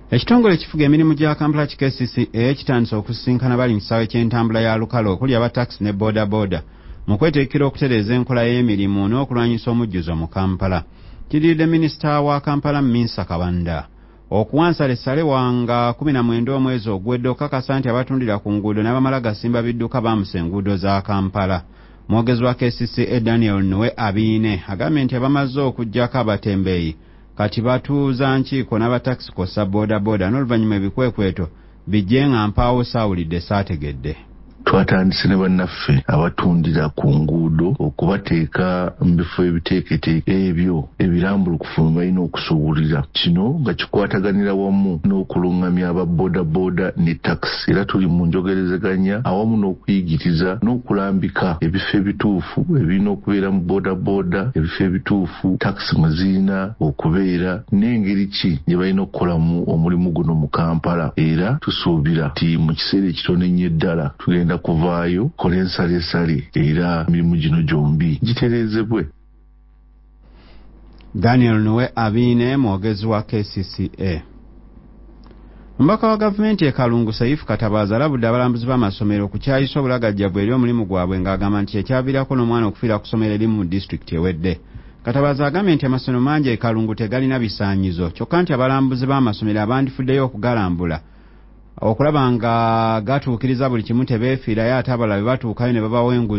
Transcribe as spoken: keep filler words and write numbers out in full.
Ekitongole ekifuga emirimu gya Kampala K C C A kitandise okusisinkana bali mu kisaawe ky'entambula ya lukale okuli aba taxi ne boda boda mu kweteekera okutereeza enkola y'emirimu n'okulwanyisa omujjuzo mu Kampala. Kiridde Minisita wa Kampala Minsa Kabanda. Okuwansalessale wanga kumi na mwenda omwezi ogwedde okakasa nti abatundira ku nguudo n'abamala gasimba bidduka baamusa enguudo za Kampala. Mwogezi wa K C C A Daniel Nwe Abiine agambye nti abamaze okuggyako abatembeeyi kati batuuza nkiiko n'abataxi kossa boda boda n'oluvannyuma ebikwekweto bijje nga mpaawo saawulidde saategedde. Twatandise ne bannaffe abatundira ku nguudo okubateeka mu bifo ebiteeketeeke ebyo ebirambulukufu balina okusuubulira. Kino nga kikwataganira wamu n'okulungamya aba boda boda ne taxi era tuli mu njogerezeganya awamu n'okuyigiriza n'okulambika ebifo ebituufu ebirina okubeera mu boda boda, ebifo ebituufu taxi mwe zirina okubeera n'engeri ki gye balina okukolamu omulimu guno mu Kampala. Era tusuubira nti mu kiseera ekitono ennyo ddala tugenda kuvaayo kola ensalesale era emirimu gino gyombi gitereezebwe. Daniel Nwe Abiine, mwogezi wa K C C A. Omubaka wa gavumenti e Kalungu Saifu Katabaza alabudde abalambuzi b'amasomero okukyayisa obulagajjavu eri omulimu gwabwe ng'agamba nti ekyaviirako n'omwana okufiira ku ssomero erimu mu disitulikiti ewedde. Katabaza agambye nti amasomero mangi e Kalungu tegalina bisaanyizo kyokka nti abalambuzi b'amasomero abandifuddeyo okugalambula okulaba nga gatuukiriza buli kimu tebeefiirayo ate abalala bwe batuukayo ne babawa enguzi